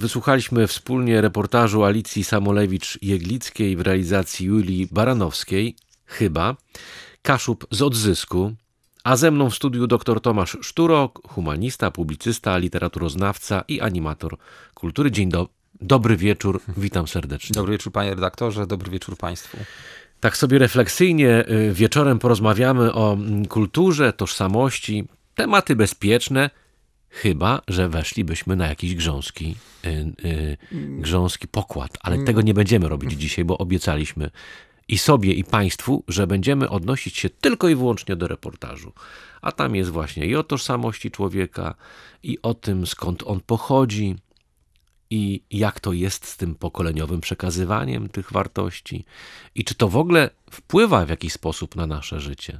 Wysłuchaliśmy wspólnie reportażu Alicji Samolewicz-Jeglickiej w realizacji Julii Baranowskiej, chyba, Kaszub z Odzysku, a ze mną w studiu dr Tomasz Szturok, humanista, publicysta, literaturoznawca i animator kultury. Dzień dobry wieczór, witam serdecznie. Dobry wieczór panie redaktorze, dobry wieczór państwu. Tak sobie refleksyjnie wieczorem porozmawiamy o kulturze, tożsamości, tematy bezpieczne, chyba że weszlibyśmy na jakiś grząski pokład. Ale tego nie będziemy robić dzisiaj, bo obiecaliśmy i sobie, i państwu, że będziemy odnosić się tylko i wyłącznie do reportażu. A tam jest właśnie i o tożsamości człowieka, i o tym, skąd on pochodzi, i jak to jest z tym pokoleniowym przekazywaniem tych wartości. I czy to w ogóle wpływa w jakiś sposób na nasze życie?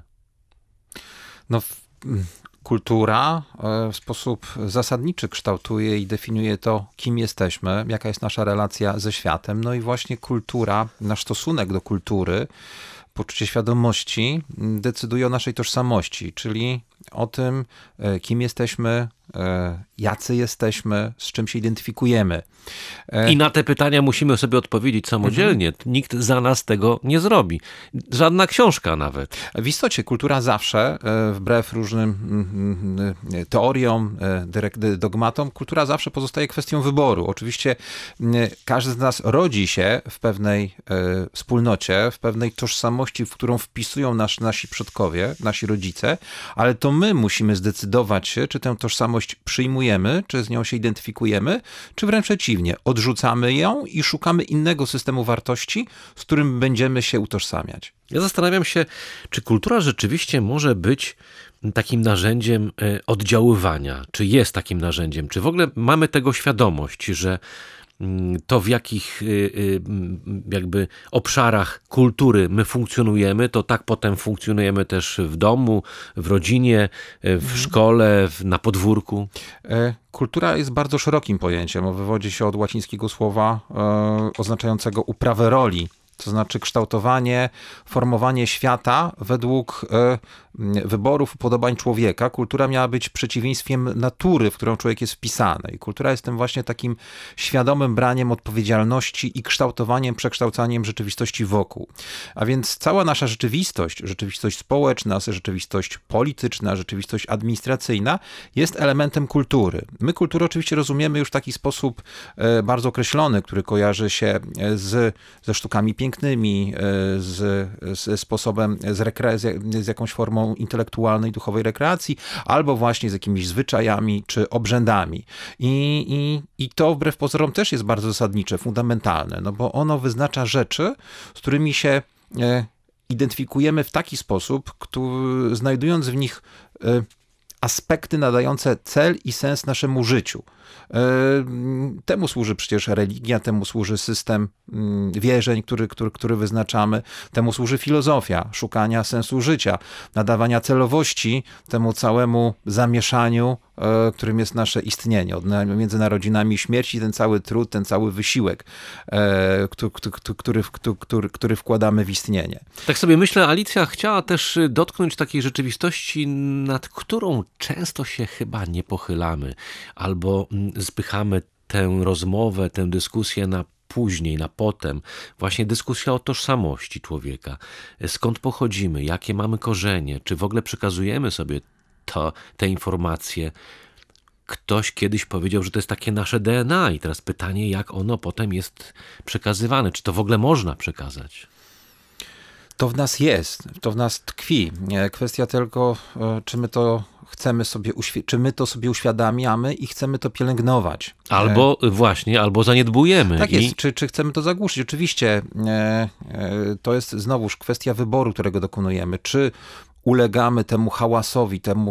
Kultura w sposób zasadniczy kształtuje i definiuje to, kim jesteśmy, jaka jest nasza relacja ze światem. No i właśnie kultura, nasz stosunek do kultury, poczucie świadomości decyduje o naszej tożsamości, czyli o tym, kim jesteśmy, jacy jesteśmy, z czym się identyfikujemy. I na te pytania musimy sobie odpowiedzieć samodzielnie. Nikt za nas tego nie zrobi. Żadna książka nawet. W istocie kultura zawsze, wbrew różnym teoriom, dogmatom, kultura zawsze pozostaje kwestią wyboru. Oczywiście każdy z nas rodzi się w pewnej wspólnocie, w pewnej tożsamości, w którą wpisują nasi przodkowie, nasi rodzice, ale to my musimy zdecydować się, czy tę tożsamość przyjmujemy, czy z nią się identyfikujemy, czy wręcz przeciwnie, odrzucamy ją i szukamy innego systemu wartości, z którym będziemy się utożsamiać. Ja zastanawiam się, czy kultura rzeczywiście może być takim narzędziem oddziaływania, czy jest takim narzędziem, czy w ogóle mamy tego świadomość, że to w jakich jakby obszarach kultury my funkcjonujemy, to tak potem funkcjonujemy też w domu, w rodzinie, w szkole, na podwórku. Kultura jest bardzo szerokim pojęciem, wywodzi się od łacińskiego słowa oznaczającego uprawę roli. To znaczy kształtowanie, formowanie świata według wyborów, upodobań człowieka. Kultura miała być przeciwieństwem natury, w którą człowiek jest wpisany. I kultura jest tym właśnie takim świadomym braniem odpowiedzialności i kształtowaniem, przekształcaniem rzeczywistości wokół. A więc cała nasza rzeczywistość, rzeczywistość społeczna, rzeczywistość polityczna, rzeczywistość administracyjna jest elementem kultury. My kulturę oczywiście rozumiemy już w taki sposób bardzo określony, który kojarzy się ze sztukami pięknymi, z sposobem, z jakąś formą intelektualnej, duchowej rekreacji, albo właśnie z jakimiś zwyczajami czy obrzędami. I to wbrew pozorom też jest bardzo zasadnicze, fundamentalne, no bo ono wyznacza rzeczy, z którymi się identyfikujemy w taki sposób, znajdując w nich aspekty nadające cel i sens naszemu życiu. Temu służy przecież religia, temu służy system wierzeń, który wyznaczamy, temu służy filozofia, szukania sensu życia, nadawania celowości temu całemu zamieszaniu, którym jest nasze istnienie. Między narodzinami i śmierci ten cały trud, ten cały wysiłek, który wkładamy w istnienie. Tak sobie myślę, Alicja chciała też dotknąć takiej rzeczywistości, nad którą często się chyba nie pochylamy, albo spychamy tę rozmowę, tę dyskusję na później, na potem. Właśnie dyskusja o tożsamości człowieka. Skąd pochodzimy, jakie mamy korzenie, czy w ogóle przekazujemy sobie te informacje. Ktoś kiedyś powiedział, że to jest takie nasze DNA i teraz pytanie, jak ono potem jest przekazywane. Czy to w ogóle można przekazać? To w nas jest, to w nas tkwi. Kwestia tylko, czy my to chcemy sobie, czy my to sobie uświadamiamy i chcemy to pielęgnować. Albo zaniedbujemy. Tak jest, czy chcemy to zagłuszyć. Oczywiście to jest znowuż kwestia wyboru, którego dokonujemy. Czy ulegamy temu hałasowi, temu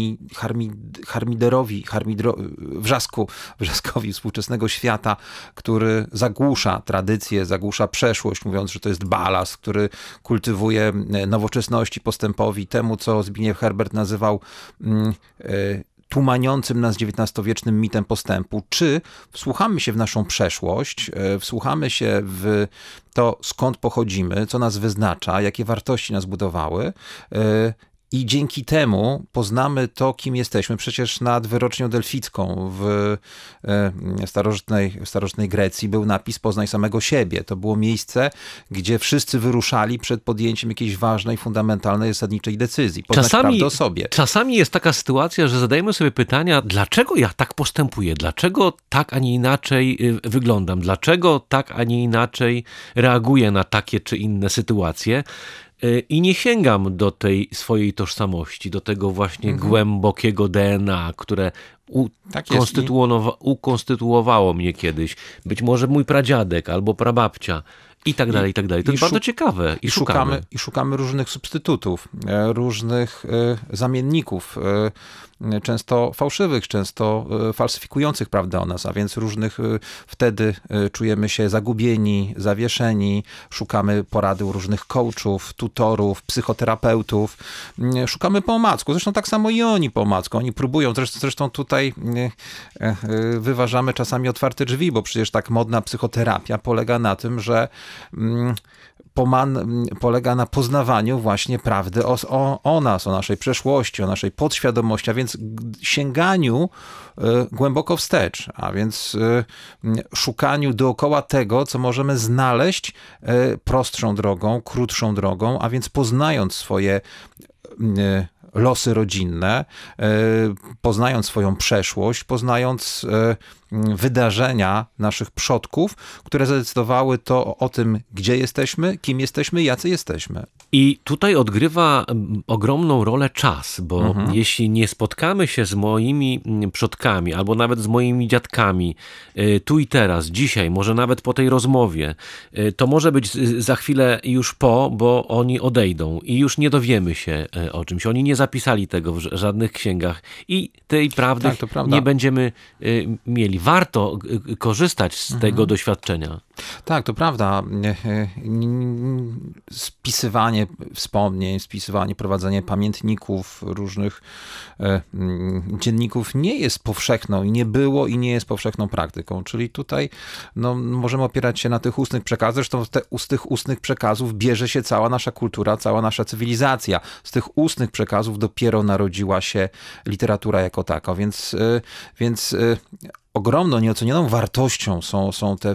wrzaskowi współczesnego świata, który zagłusza tradycję, zagłusza przeszłość, mówiąc, że to jest balast, który kultywuje nowoczesności, postępowi, temu, co Zbigniew Herbert nazywał tłumaniącym nas XIX-wiecznym mitem postępu, czy wsłuchamy się w naszą przeszłość, wsłuchamy się w to, skąd pochodzimy, co nas wyznacza, jakie wartości nas budowały I dzięki temu poznamy to, kim jesteśmy. Przecież nad wyrocznią delficką w starożytnej Grecji był napis "Poznaj samego siebie". To było miejsce, gdzie wszyscy wyruszali przed podjęciem jakiejś ważnej, fundamentalnej, zasadniczej decyzji. Poznać prawdę o sobie. Czasami jest taka sytuacja, że zadajemy sobie pytania, dlaczego ja tak postępuję, dlaczego tak, a nie inaczej wyglądam, dlaczego tak, a nie inaczej reaguję na takie czy inne sytuacje. I nie sięgam do tej swojej tożsamości, do tego właśnie głębokiego DNA, które ukonstytuowało mnie kiedyś. Być może mój pradziadek albo prababcia i tak dalej, i tak dalej. To jest bardzo ciekawe. I szukamy różnych substytutów, różnych zamienników, często fałszywych, często falsyfikujących prawdę o nas, a więc różnych, wtedy czujemy się zagubieni, zawieszeni, szukamy porady u różnych coachów, tutorów, psychoterapeutów, szukamy po omacku. Zresztą tak samo i oni po omacku. Oni próbują, zresztą tutaj wyważamy czasami otwarte drzwi, bo przecież tak modna psychoterapia polega na tym, że polega na poznawaniu właśnie prawdy o nas, o naszej przeszłości, o naszej podświadomości, a więc sięganiu głęboko wstecz, a więc szukaniu dookoła tego, co możemy znaleźć prostszą drogą, krótszą drogą, a więc poznając swoje losy rodzinne, poznając swoją przeszłość, poznając wydarzenia naszych przodków, które zadecydowały to o tym, gdzie jesteśmy, kim jesteśmy, jacy jesteśmy. I tutaj odgrywa ogromną rolę czas, bo jeśli nie spotkamy się z moimi przodkami, albo nawet z moimi dziadkami tu i teraz, dzisiaj, może nawet po tej rozmowie, to może być za chwilę już bo oni odejdą i już nie dowiemy się o czymś. Oni nie zapisali tego w żadnych księgach i tej prawdy nie będziemy mieli. Warto korzystać z tego doświadczenia. Tak, to prawda. Spisywanie wspomnień, prowadzenie pamiętników, różnych dzienników nie jest powszechną i nie było i nie jest powszechną praktyką. Czyli tutaj możemy opierać się na tych ustnych przekazach. Zresztą z tych ustnych przekazów bierze się cała nasza kultura, cała nasza cywilizacja. Z tych ustnych przekazów dopiero narodziła się literatura jako taka. Więc ogromną, nieocenioną wartością są te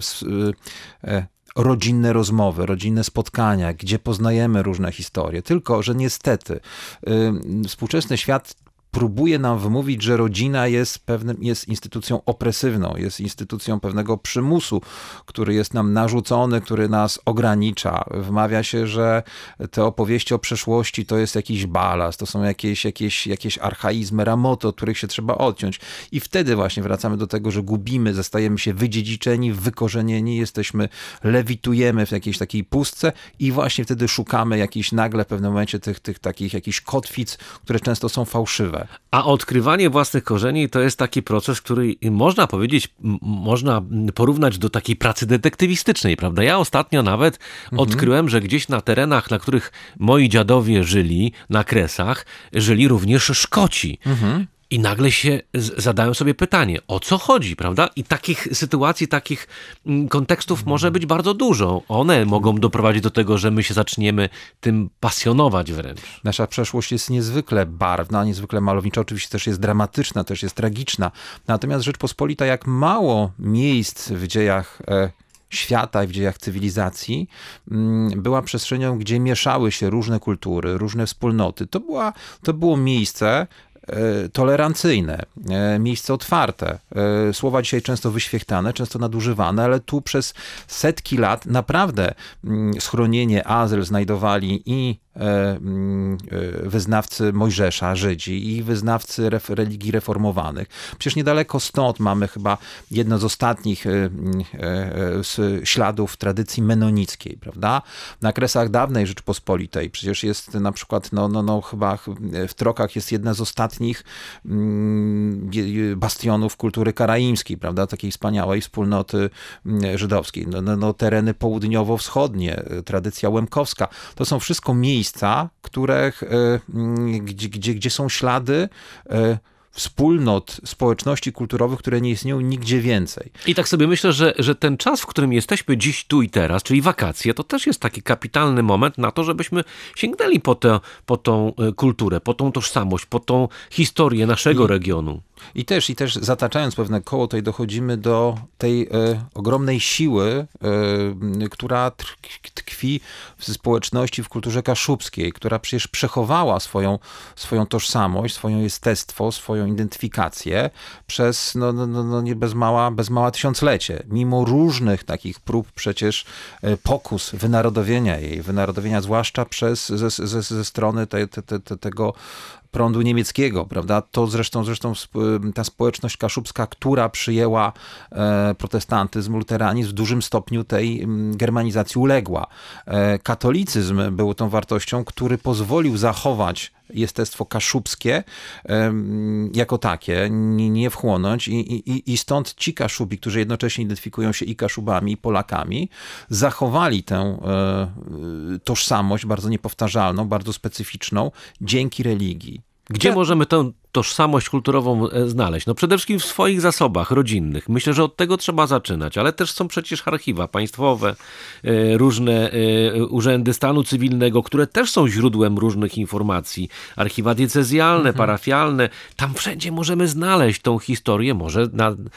rodzinne rozmowy, rodzinne spotkania, gdzie poznajemy różne historie. Tylko że niestety współczesny świat próbuje nam wymówić, że rodzina jest instytucją opresywną, jest instytucją pewnego przymusu, który jest nam narzucony, który nas ogranicza. Wmawia się, że te opowieści o przeszłości to jest jakiś balast, to są jakieś archaizmy, ramoty, od których się trzeba odciąć. I wtedy właśnie wracamy do tego, że gubimy, zostajemy się wydziedziczeni, wykorzenieni, lewitujemy w jakiejś takiej pustce i właśnie wtedy szukamy nagle w pewnym momencie tych takich jakichś kotwic, które często są fałszywe. A odkrywanie własnych korzeni to jest taki proces, który można powiedzieć, można porównać do takiej pracy detektywistycznej, prawda? Ja ostatnio nawet odkryłem, że gdzieś na terenach, na których moi dziadowie żyli, na Kresach, żyli również Szkoci. I nagle się zadałem sobie pytanie, o co chodzi, prawda? I takich sytuacji, takich kontekstów może być bardzo dużo. One mogą doprowadzić do tego, że my się zaczniemy tym pasjonować wręcz. Nasza przeszłość jest niezwykle barwna, niezwykle malownicza, oczywiście też jest dramatyczna, też jest tragiczna. Natomiast Rzeczpospolita, jak mało miejsc w dziejach świata i w dziejach cywilizacji była przestrzenią, gdzie mieszały się różne kultury, różne wspólnoty. To było miejsce tolerancyjne, miejsce otwarte. Słowa dzisiaj często wyświechtane, często nadużywane, ale tu przez setki lat naprawdę schronienie, azyl znajdowali i wyznawcy Mojżesza, Żydzi i wyznawcy religii reformowanych. Przecież niedaleko stąd mamy chyba jedno z ostatnich śladów tradycji menonickiej, prawda? Na Kresach dawnej Rzeczypospolitej przecież jest na przykład, chyba w Trokach jest jedna z ostatnich bastionów kultury karaimskiej, prawda? Takiej wspaniałej wspólnoty żydowskiej. Tereny południowo-wschodnie, tradycja łemkowska. To są wszystko miejsca, gdzie są ślady wspólnot, społeczności kulturowych, które nie istnieją nigdzie więcej. I tak sobie myślę, że ten czas, w którym jesteśmy dziś, tu i teraz, czyli wakacje, to też jest taki kapitalny moment na to, żebyśmy sięgnęli po tą kulturę, po tą tożsamość, po tą historię naszego regionu. I też zataczając pewne koło, tutaj dochodzimy do tej ogromnej siły, która tkwi w społeczności, w kulturze kaszubskiej, która przecież przechowała swoją tożsamość, swoje jestestwo, swoją identyfikację przez nie bez mała tysiąclecie. Mimo różnych takich prób przecież pokus wynarodowienia zwłaszcza ze strony tego prądu niemieckiego, prawda? To zresztą ta społeczność kaszubska, która przyjęła protestantyzm, luteranizm, w dużym stopniu tej germanizacji uległa. Katolicyzm był tą wartością, który pozwolił zachować jestestwo kaszubskie jako takie, nie wchłonąć i stąd ci Kaszubi, którzy jednocześnie identyfikują się i Kaszubami, i Polakami, zachowali tę tożsamość bardzo niepowtarzalną, bardzo specyficzną dzięki religii. Gdzie możemy tę tożsamość kulturową znaleźć? No przede wszystkim w swoich zasobach rodzinnych. Myślę, że od tego trzeba zaczynać, ale też są przecież archiwa państwowe, różne urzędy stanu cywilnego, które też są źródłem różnych informacji. Archiwa diecezjalne, parafialne. Tam wszędzie możemy znaleźć tą historię. Może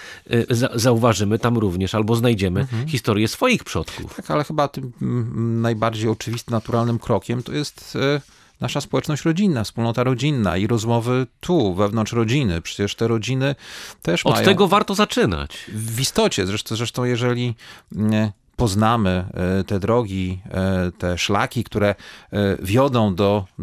zauważymy tam również albo znajdziemy historię swoich przodków. Tak, ale chyba tym najbardziej oczywistym, naturalnym krokiem to jest nasza społeczność rodzinna, wspólnota rodzinna i rozmowy tu, wewnątrz rodziny. Przecież te rodziny też mają... Od tego warto zaczynać. W istocie. Zresztą jeżeli poznamy te drogi, te szlaki, które wiodą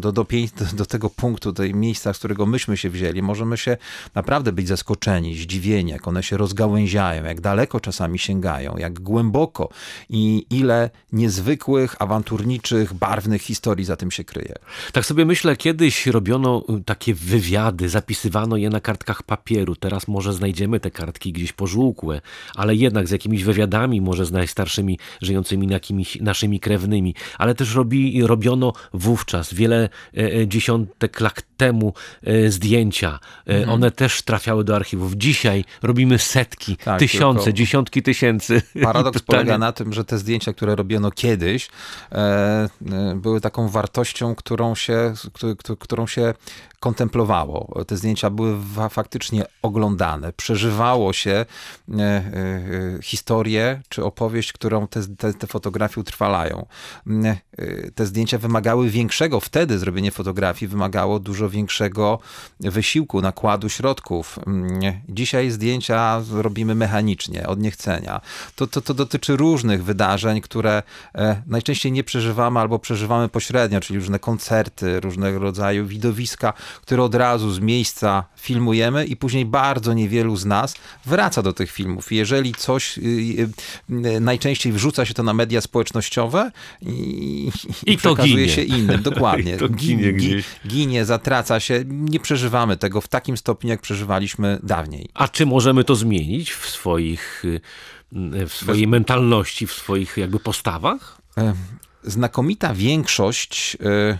do tego punktu, tej miejsca, z którego myśmy się wzięli, możemy się naprawdę być zaskoczeni, zdziwieni, jak one się rozgałęziają, jak daleko czasami sięgają, jak głęboko i ile niezwykłych, awanturniczych, barwnych historii za tym się kryje. Tak sobie myślę, kiedyś robiono takie wywiady, zapisywano je na kartkach papieru. Teraz może znajdziemy te kartki gdzieś pożółkłe, ale jednak z jakimiś wywiadami, może z najstarszymi żyjącymi naszymi krewnymi, ale też robiono wówczas, wiele dziesiątek lat temu zdjęcia. One też trafiały do archiwów. Dzisiaj robimy setki, tysiące, dziesiątki tysięcy. Paradoks polega na tym, że te zdjęcia, które robiono kiedyś, były taką wartością, którą się kontemplowało. Te zdjęcia były faktycznie oglądane. Przeżywało się historię czy opowieść, którą te fotografie utrwalają. Te zdjęcia wymagały większego, wtedy zrobienie fotografii wymagało dużo większego wysiłku, nakładu środków. Dzisiaj zdjęcia robimy mechanicznie, od niechcenia. To dotyczy różnych wydarzeń, które najczęściej nie przeżywamy albo przeżywamy pośrednio, czyli różne koncerty, różnego rodzaju widowiska, które od razu z miejsca filmujemy i później bardzo niewielu z nas wraca do tych filmów. Jeżeli coś, najczęściej wrzuca się to na media społecznościowe i przekazuje ginie. się innym. Dokładnie. I to ginie, zatraca się. Nie przeżywamy tego w takim stopniu, jak przeżywaliśmy dawniej. A czy możemy to zmienić w swojej mentalności, w swoich jakby postawach? Znakomita większość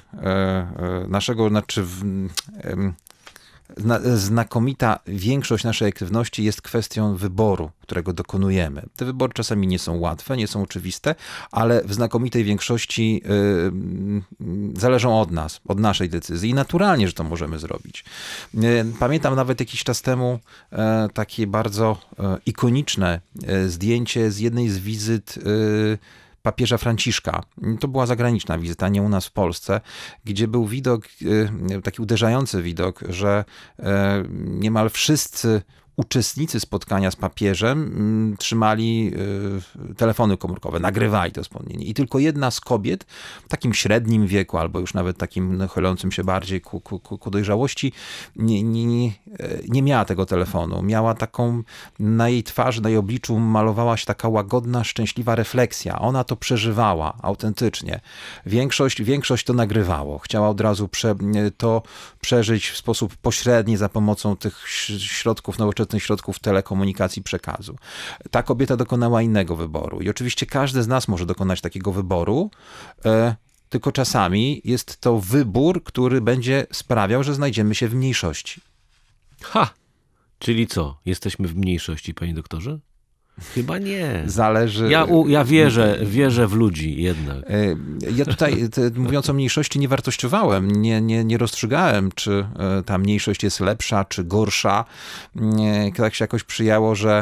znakomita większość naszej aktywności jest kwestią wyboru, którego dokonujemy. Te wybory czasami nie są łatwe, nie są oczywiste, ale w znakomitej większości zależą od nas, od naszej decyzji i naturalnie, że to możemy zrobić. Pamiętam nawet jakiś czas temu takie bardzo ikoniczne zdjęcie z jednej z wizyt papieża Franciszka. To była zagraniczna wizyta, nie u nas w Polsce, gdzie był widok, taki uderzający widok, że niemal wszyscy uczestnicy spotkania z papieżem trzymali telefony komórkowe, nagrywali to wspomnienie. I tylko jedna z kobiet w takim średnim wieku, albo już nawet takim chylącym się bardziej ku dojrzałości, nie miała tego telefonu. Miała taką, na jej twarzy, na jej obliczu malowała się taka łagodna, szczęśliwa refleksja. Ona to przeżywała autentycznie. Większość to nagrywało. Chciała od razu to przeżyć w sposób pośredni za pomocą tych nowoczesnych środków telekomunikacji przekazu. Ta kobieta dokonała innego wyboru. I oczywiście każdy z nas może dokonać takiego wyboru, tylko czasami jest to wybór, który będzie sprawiał, że znajdziemy się w mniejszości. Ha! Czyli co? Jesteśmy w mniejszości, panie doktorze? Chyba nie. Zależy... Ja wierzę w ludzi jednak. Ja tutaj, mówiąc o mniejszości, nie wartościowałem, nie rozstrzygałem, czy ta mniejszość jest lepsza, czy gorsza. Tak się jakoś przyjęło, że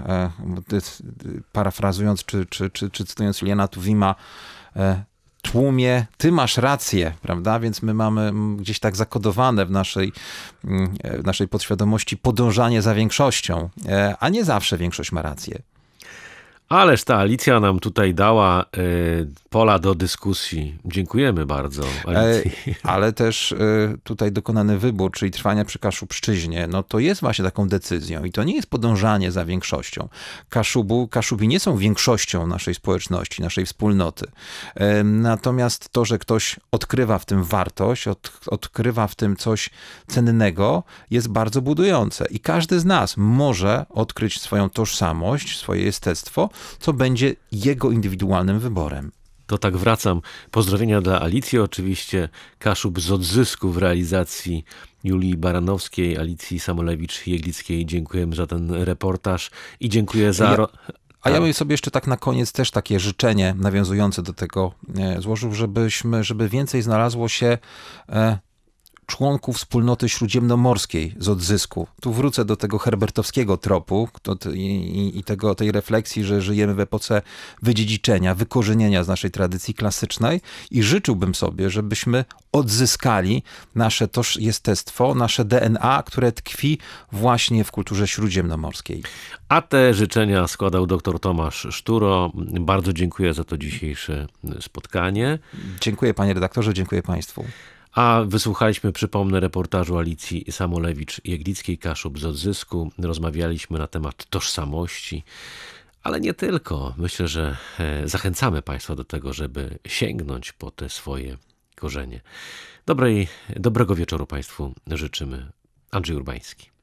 parafrazując, czy cytując Iliana Tuwima, tłumie, ty masz rację, prawda? Więc my mamy gdzieś tak zakodowane w naszej podświadomości podążanie za większością, a nie zawsze większość ma rację. Ależ ta Alicja nam tutaj dała pola do dyskusji. Dziękujemy bardzo, Alicji. Ale też tutaj dokonany wybór, czyli trwania przy Kaszubszczyźnie, no to jest właśnie taką decyzją i to nie jest podążanie za większością. Kaszubi nie są większością naszej społeczności, naszej wspólnoty. Natomiast to, że ktoś odkrywa w tym wartość, odkrywa w tym coś cennego, jest bardzo budujące. I każdy z nas może odkryć swoją tożsamość, swoje jestestwo, co będzie jego indywidualnym wyborem. To tak wracam. Pozdrowienia dla Alicji oczywiście. Kaszub z odzysku w realizacji Julii Baranowskiej, Alicji Samolewicz-Jeglickiej. Dziękujemy za ten reportaż i dziękuję za... Ja bym sobie jeszcze tak na koniec też takie życzenie nawiązujące do tego złożył, żeby więcej znalazło się członków wspólnoty śródziemnomorskiej z odzysku. Tu wrócę do tego herbertowskiego tropu i tej refleksji, że żyjemy w epoce wydziedziczenia, wykorzenienia z naszej tradycji klasycznej i życzyłbym sobie, żebyśmy odzyskali nasze jestestwo, nasze DNA, które tkwi właśnie w kulturze śródziemnomorskiej. A te życzenia składał dr Tomasz Szturo. Bardzo dziękuję za to dzisiejsze spotkanie. Dziękuję panie redaktorze, dziękuję państwu. A wysłuchaliśmy, przypomnę, reportażu Alicji Samolewicz-Jeglickiej, Kaszub z odzysku. Rozmawialiśmy na temat tożsamości, ale nie tylko. Myślę, że zachęcamy państwa do tego, żeby sięgnąć po te swoje korzenie. Dobrego wieczoru państwu życzymy. Andrzej Urbański.